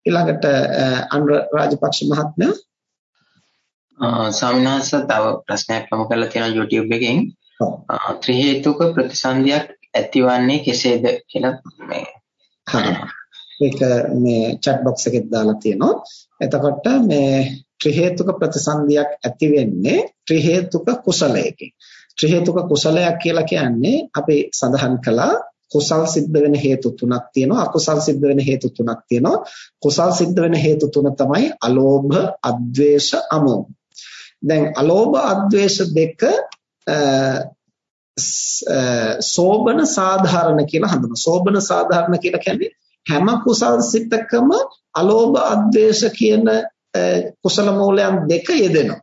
ඊළඟට අනුර රාජපක්ෂ මහත්මයා ස්වාමීන් වහන්සේ තව ප්‍රශ්නයක් යොමු කරලා තියෙනවා YouTube එකෙන්. ත්‍රි හේතුක ප්‍රතිසන්දියක් ඇතිවන්නේ කෙසේද කියලා මේ ඒක මේ chat box එකේ දාලා තියෙනවා. එතකොට මේ ත්‍රි හේතුක ප්‍රතිසන්දියක් ඇති වෙන්නේ ත්‍රි හේතුක කුසලයකින්. ත්‍රි හේතුක කුසලයක් කියලා කියන්නේ අපි සඳහන් කළා කුසල් සිද්ධ වෙන හේතු තුනක් තියෙනවා, අකුසල් සිද්ධ වෙන හේතු තුනක් තියෙනවා. කුසල් සිද්ධ වෙන හේතු තුන තමයි අලෝභ, අද්වේෂ, අමෝහ. දැන් අලෝභ, අද්වේෂ දෙක සෝබන සාධාරණ කියලා හඳුන්වනවා. සෝබන සාධාරණ කියලා කියන්නේ හැම කුසල් සිතකම අලෝභ, අද්වේෂ කියන කුසල මූලයන් දෙක යෙදෙනවා.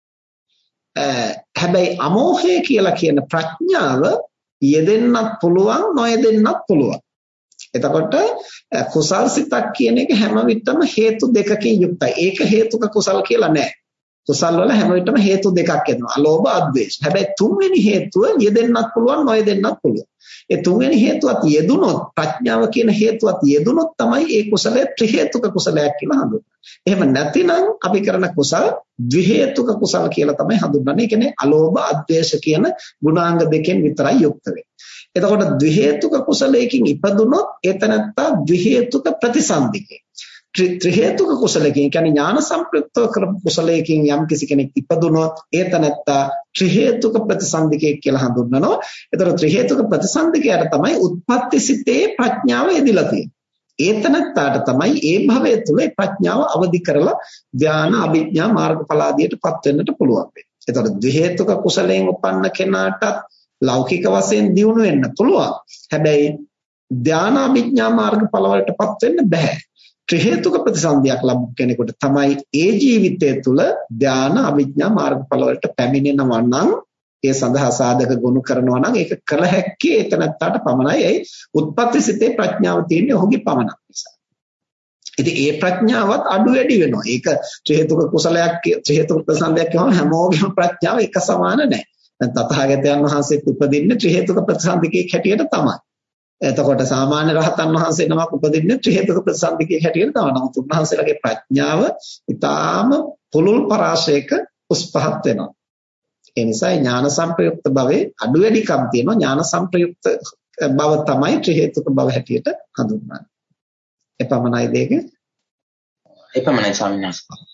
හැබැයි අමෝහය කියලා කියන ප්‍රඥාව යෙදෙන්නත් පුළුවන්, නොයෙදෙන්නත් පුළුවන්. එතකොට කුසල් සිතක් කියන එක හැම විටම හේතු දෙකකින් යුක්තයි. ඒක හේතුක කුසල් කියලා නෑ. කුසල් වල හැම විටම හේතු දෙකක් එනවා. අලෝභ, අද්වේෂ. හැබැයි තුන්වෙනි හේතුව යෙදෙන්නත් පුළුවන්, නොයෙදෙන්නත් පුළුවන්. ඒ තුන්වෙනි හේතුවත් යෙදුනොත්, ප්‍රඥාව කියන හේතුවත් යෙදුනොත් තමයි ඒ කුසලය ත්‍රි හේතුක කුසලයක් කියලා හඳුන්වන්නේ. එහෙම නැතිනම් අපි කරන කුසල් ද්වි හේතුක කුසල කියලා තමයි හඳුන්වන්නේ. ඒ කියන්නේ අලෝභ, අද්වේෂ කියන ගුණාංග දෙකෙන් විතරයි යුක්ත වෙන්නේ. එතකොට ද්වි හේතුක කුසලයකින් ඉපදුනොත් එතනත්තා ද්වි හේතුක ප්‍රතිසන්දිකේ. ත්‍රි හේතුක කුසලයකින් කියන්නේ ඥාන සම්ප්‍රයුක්තව කරපු කුසලයකින් යම් කිසි කෙනෙක් ඉපදුනොත් එතනත්තා ත්‍රි හේතුක ප්‍රතිසන්දිකේ කියලා හඳුන්වනවා. එතකොට ත්‍රි හේතුක ප්‍රතිසන්දිකයට තමයි උත්පත්ති සිතේ ප්‍රඥාව යෙදিলা තියෙන්නේ. ඒතනත්තාට තමයි ඒ භවය තුළ ප්‍රඥාව අවදි කරලා ධානා, අභිඥා, මාර්ගඵල ආදියටපත් වෙන්නට පුළුවන් වෙන්නේ. එතකොට ද්වි හේතුක කුසලයෙන් උපන්න කෙනාටත් ලෞකික වශයෙන් දියුණු වෙන්න පුළුවන්. හැබැයි ධානා, අභිඥා, මාර්ගඵල වලටපත් වෙන්න බෑ. ත්‍රි හේතුක ප්‍රතිසන්දියක් ලබු කෙනෙකුට තමයි ඒ ජීවිතය තුළ ධානා, අභිඥා, මාර්ගඵල වලට පැමිණෙනවා නම්, ඒ සඳහා සාධක ගොනු කරනවා නම් ඒක කළ හැක්කේ එතනත්තාට පමණයි. ඒ උත්පත්ති සිතේ ප්‍රඥාව තියෙන්නේ ඔහුගේ පමණක් නිසා. ඉතින් ඒ ප්‍රඥාවත් අඩු වැඩි වෙනවා. ඒක ත්‍රි හේතුක කුසලයක්, ත්‍රි හේතුක ප්‍රතිසන්දියක් කියවම හැමෝගෙම ප්‍රඥාව එක සමාන නැහැ. දැන් තථාගතයන් වහන්සේත් උපදින්නේ ත්‍රි හේතුක ප්‍රතිසන්දිකේ හැටියට තමයි. එතකොට සාමාන්‍ය රහතන් වහන්සේ නමක් උපදින්නේ ත්‍රි හේතුක ප්‍රතිසන්දිකේ හැටියට තමයි. නමුත් උන්වහන්සේලාගේ ප්‍රඥාව ඊටාම පුළුල් පරාශයක උස්පහත් වෙනවා. ඒ නිසා ඥාන සම්ප්‍රයුක්ත භවයේ අඩු වැඩිකම් තියෙනවා. ඥාන සම්ප්‍රයුක්ත භව තමයි ත්‍රි හේතුක භව හැටියට හඳුන්වන්නේ. එපමණයි දෙක. එපමණයි ස්වාමීන් වහන්සේ.